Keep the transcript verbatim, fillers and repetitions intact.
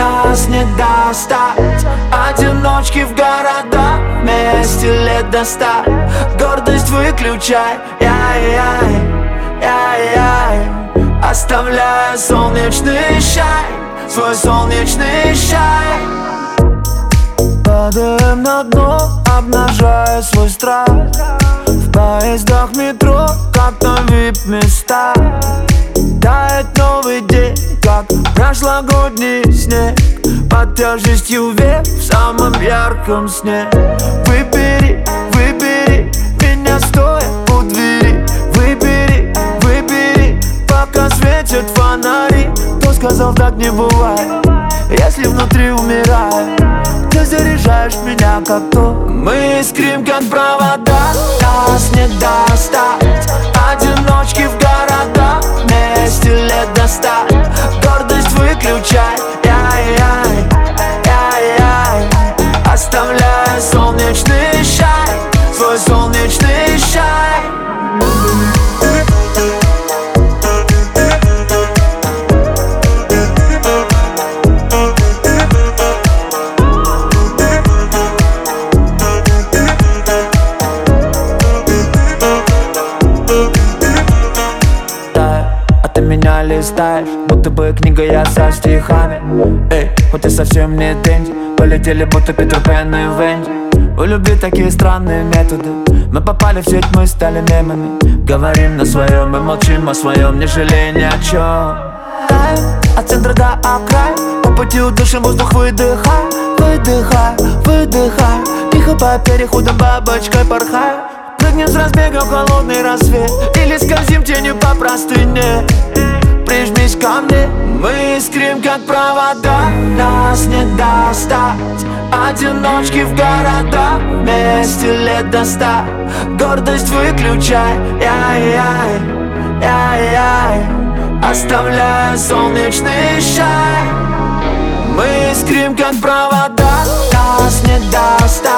нас не достать. Одиночки в города, вместе лет до ста. Гордость выключай, яй-яй, яй-яй. Оставляя солнечный шай, свой солнечный шай. Падаем на дно, обнажая свой страх. В поездах метро, как на вип-места. Тает новый день, как прошлогодний снег. Под тяжестью век в самом ярком сне. Выбери, выбери меня стоя у двери. Выбери, выбери, пока светят фонари. Кто сказал, так не бывает, если внутри умирает? Ты заряжаешь меня как то. Мы искрим как провода, нас не достать. Одиночки в города, вместе лет до ста. Гордость выключай, яй-яй, яй-яй. Оставляя солнечный шай, свой солнечный шай. Меня листаешь, будто бы книга я со стихами. Эй, хоть и совсем не денди, полетели будто Питер Пен и Венди. У любви такие странные методы. Мы попали в сеть, мы стали мемами. Говорим на своем и молчим о своем, не жалея ни о чем. Таем от центра до окрая, по пути удушим воздух, выдыхай. Выдыхай, выдыхай, тихо по переходам бабочкой порхай. Прыгнем с разбега в холодный рассвет или скользим тенью по простыне. Прижмись ко мне, мы искрим как провода, нас не достать. Одиночки в города, вместе лет до ста. Гордость выключай, яй-яй, яй-яй. Оставляя солнечный шай. Мы искрим как провода, нас не достать.